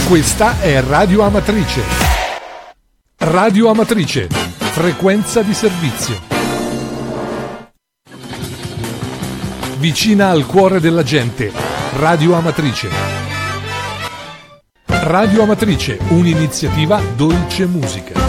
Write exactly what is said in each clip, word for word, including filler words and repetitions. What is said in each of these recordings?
Questa è Radio Amatrice. Radio Amatrice, frequenza di servizio. Vicina al cuore della gente, Radio Amatrice. Radio Amatrice, un'iniziativa Dolce Musica.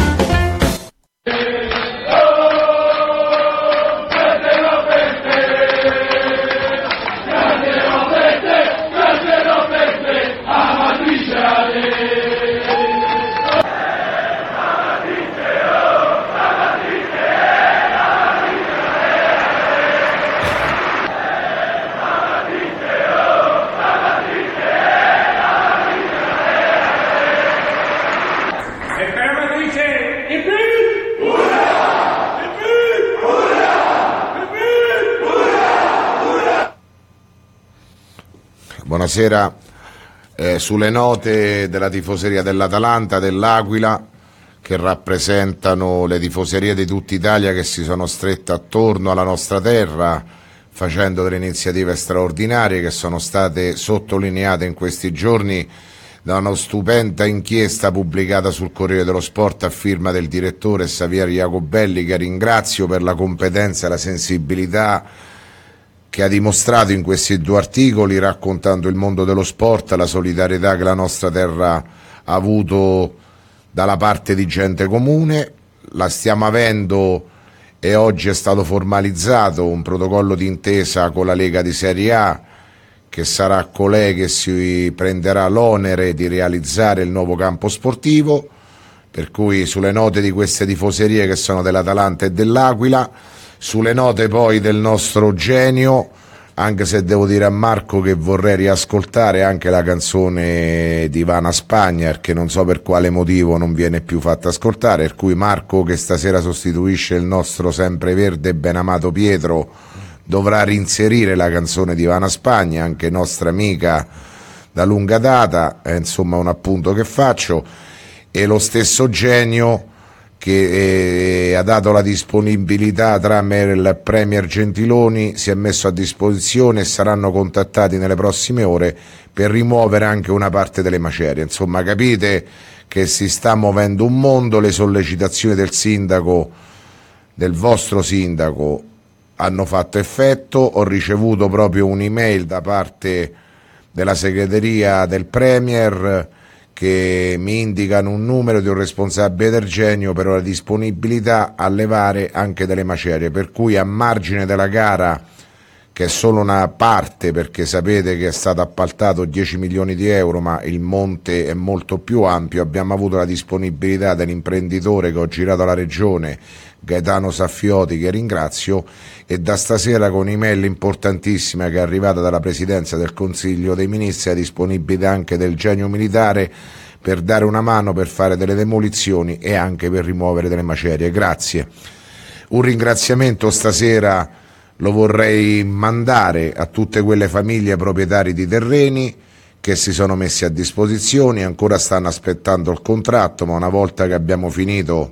Buonasera. Eh, sulle note della tifoseria dell'Atalanta, dell'Aquila, che rappresentano le tifoserie di tutta Italia che si sono strette attorno alla nostra terra facendo delle iniziative straordinarie che sono state sottolineate in questi giorni da una stupenda inchiesta pubblicata sul Corriere dello Sport a firma del direttore Xavier Jacobelli, che ringrazio per la competenza e la sensibilità che ha dimostrato in questi due articoli, raccontando il mondo dello sport, la solidarietà che la nostra terra ha avuto dalla parte di gente comune. La stiamo avendo e oggi è stato formalizzato un protocollo d'intesa con la Lega di Serie A, che sarà colei che si prenderà l'onere di realizzare il nuovo campo sportivo, per cui sulle note di queste tifoserie che sono dell'Atalanta e dell'Aquila, sulle note poi del nostro genio, anche se devo dire a Marco che vorrei riascoltare anche la canzone di Ivana Spagna, perché non so per quale motivo non viene più fatta ascoltare, per cui Marco, che stasera sostituisce il nostro sempreverde e ben amato Pietro, dovrà reinserire la canzone di Ivana Spagna, anche nostra amica da lunga data, è insomma un appunto che faccio. E lo stesso genio che eh, ha dato la disponibilità tramite il Premier Gentiloni, si è messo a disposizione e saranno contattati nelle prossime ore per rimuovere anche una parte delle macerie. Insomma, capite che si sta muovendo un mondo. Le sollecitazioni del sindaco, del vostro sindaco, hanno fatto effetto. Ho ricevuto proprio un'email da parte della segreteria del Premier che mi indicano un numero di un responsabile del genio per la disponibilità a levare anche delle macerie, per cui a margine della gara, che è solo una parte, perché sapete che è stato appaltato dieci milioni di euro, ma il monte è molto più ampio, abbiamo avuto la disponibilità dell'imprenditore che ho girato alla regione, Gaetano Saffioti, che ringrazio, e da stasera con un'email importantissima che è arrivata dalla Presidenza del Consiglio dei Ministri la disponibilità anche del genio militare per dare una mano per fare delle demolizioni e anche per rimuovere delle macerie. Grazie. Un ringraziamento stasera lo vorrei mandare a tutte quelle famiglie proprietari di terreni che si sono messi a disposizione, ancora stanno aspettando il contratto, ma una volta che abbiamo finito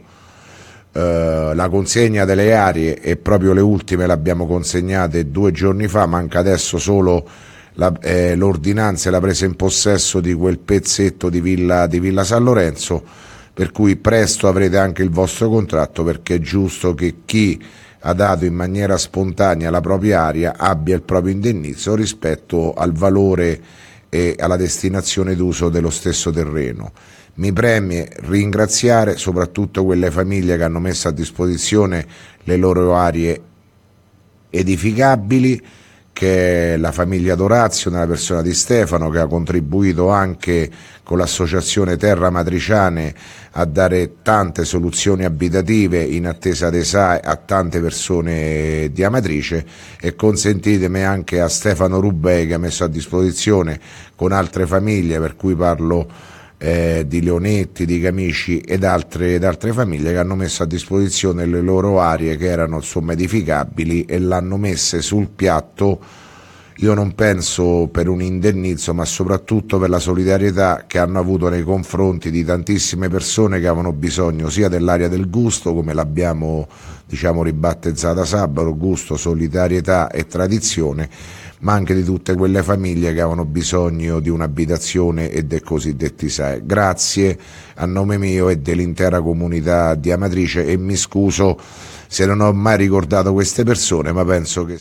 Uh, la consegna delle aree, e proprio le ultime le abbiamo consegnate due giorni fa, manca adesso solo la, eh, l'ordinanza e la presa in possesso di quel pezzetto di Villa, di Villa San Lorenzo, per cui presto avrete anche il vostro contratto, perché è giusto che chi ha dato in maniera spontanea la propria area abbia il proprio indennizzo rispetto al valore e alla destinazione d'uso dello stesso terreno. Mi preme ringraziare soprattutto quelle famiglie che hanno messo a disposizione le loro aree edificabili, che è la famiglia Dorazio nella persona di Stefano, che ha contribuito anche con l'associazione Terra Matriciane a dare tante soluzioni abitative in attesa dei S A E a tante persone di Amatrice, e consentitemi anche a Stefano Rubei, che ha messo a disposizione con altre famiglie, per cui parlo Eh, di Leonetti, di Camici ed altre, ed altre famiglie che hanno messo a disposizione le loro aree che erano insomma edificabili e l'hanno messe sul piatto io non penso per un indennizzo, ma soprattutto per la solidarietà che hanno avuto nei confronti di tantissime persone che avevano bisogno sia dell'area del gusto, come l'abbiamo diciamo ribattezzata sabato, gusto, solidarietà e tradizione, ma anche di tutte quelle famiglie che avevano bisogno di un'abitazione e dei cosiddetti S A E. Grazie a nome mio e dell'intera comunità di Amatrice, e mi scuso se non ho mai ricordato queste persone, ma penso che